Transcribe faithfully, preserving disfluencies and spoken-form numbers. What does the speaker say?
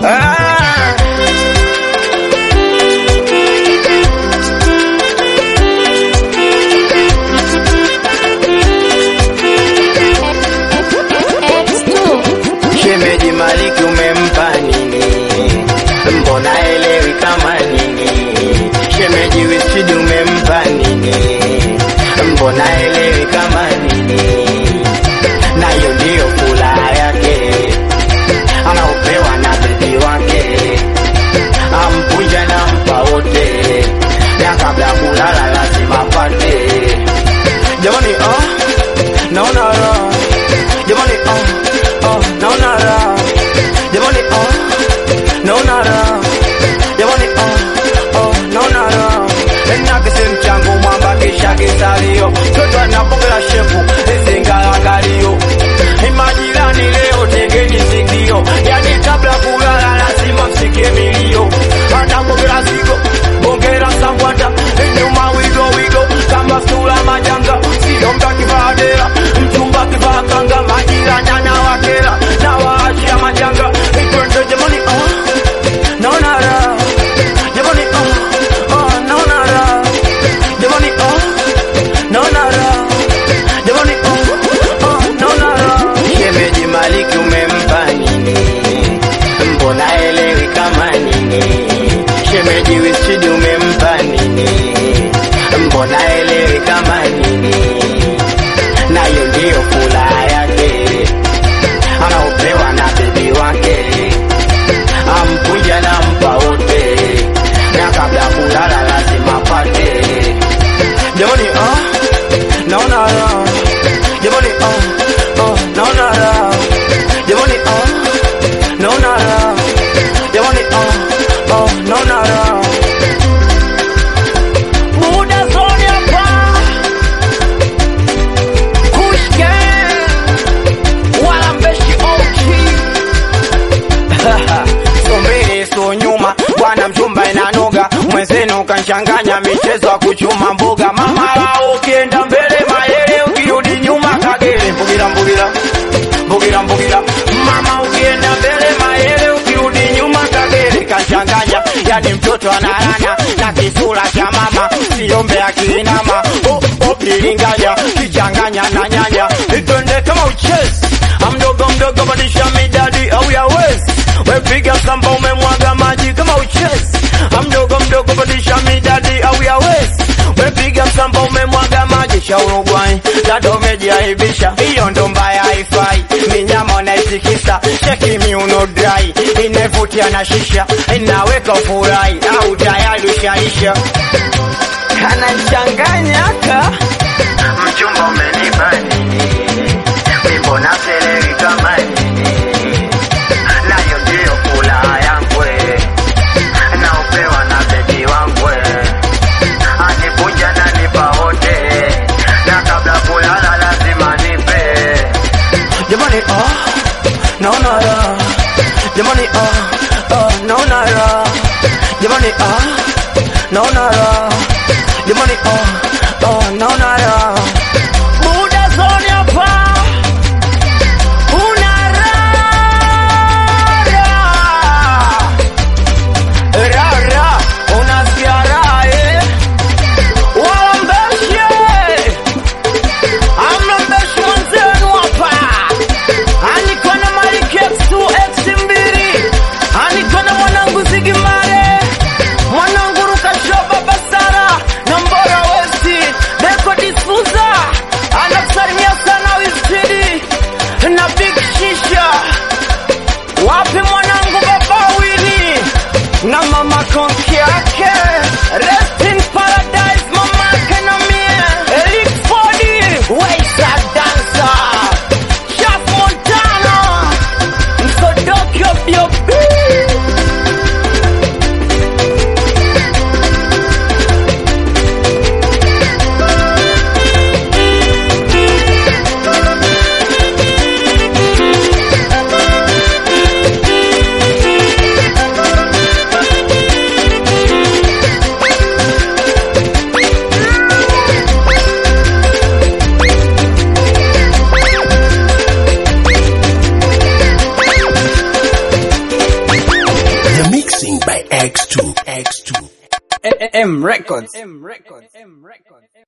Ah. Shemeji Maliki umempa nini? Mbona elewi kama nini? Shemeji Wizkid umempa nini? Mbona elewi kama nini? Na hiyo ndiyo furaha yake anaopewa na bibi wake, ampunja na mpa wote, na kabla kulala lazima pate. Jamani ah, naona raha. Jamani ah, ah, naona raha. Jamani ah, naona raha. Jamani ah, ah, naona raha. Ena kisi mchangu mwamba kisha kisalio, toto anapongela shefu isingala galio. Imajirani leo tegeni sikio, yani kabla kulala lazima msikie milio. Anapongela zigo, bongera sambwata, nyuma wigo wigo kama sura majanga. Sio mta kivadera, mchumba kivakanga, majirani anawakera na waachia majanga. Itwende jamani ah, naona raha. Jamani ah, ah, naona raha. Jamani ah, naona raha. Jamani ah, ah, naona raha. Shemeji Maliki umempa nini? Mbona elewi kama nini? Shemeji Wizkid umempa nini? Mbona elewi kama nini? Na hiyo ndiyo furaha yake anaopewa na bibi wake, ampunja na mpa wote, na kabla kulala lazima pate. Jamani ah, naona raha. Jamani ah, ah, naona raha. Jamani ah, naona raha. Jamani ah, ah, naona raha. Muda zoni hapa kushke wala mbeshi ochi. Sombele so nyuma bwana mchumba inanoga, mwenzenu kanchanganya michezo ya kuchuma mboga. Mama lao ukienda mbele mayele, ukirudi nyuma kagere. Mbugira mbugira mbugira mbugira. Mama ukienda mbele mayele, ukirudi nyuma kagere. Kanchanganya yani mtoto analana na kisura cha mama, siombe akiinama oh, oh, pilinganya kichanganya na nyanya. Itwende kama uchezi, amdogo mdogo badisha midadi au ya wezi. Wepiga samba umemwaga maji kama uchezi, amdogo mdogo badisha midadi au ya wezi. Wepiga samba umemwaga maji cha Uruguay, dado umejiaibisha, hiyo ndo mbaya haifai. Minyama unaitikisa, cheki miuno dry, inevutia na shisha, inaweka ufurai, au tayari ushaisha. Kanachanganyaka mchumba umenipa nini? Mbona selewi kama nini? Na hiyo ndiyo furaha yangu naopewa na bibi wangu, anipunja na nipa wote, na kabla kulala lazima nipe. Jamani ah, naona raha. Jamani ah, ah, naona raha. Jamani ah, naona raha. Jamani ah, ah, naona raha. Muda zoni hapa una raha. Raha raha, unasikia raha eh? Wala mbeshe, amna mbeshe mwenzenu hapa. Aniko na Maliki X two X mbili, aniko na mwanangu Zigimare, mwanangu Rukashoba Basara na Mbora Westi, Deko Disfuza, anakusalimia sana Wizkid na Big Shisha. Wapi mwanangu Baba Wili na mama konki yake, rest in paradise mama yake na mie. Eric Ford, Waisa Dancer, Chef Montana, Msodokyo Biobi. by X two. X two. M Records. M Records. M Records.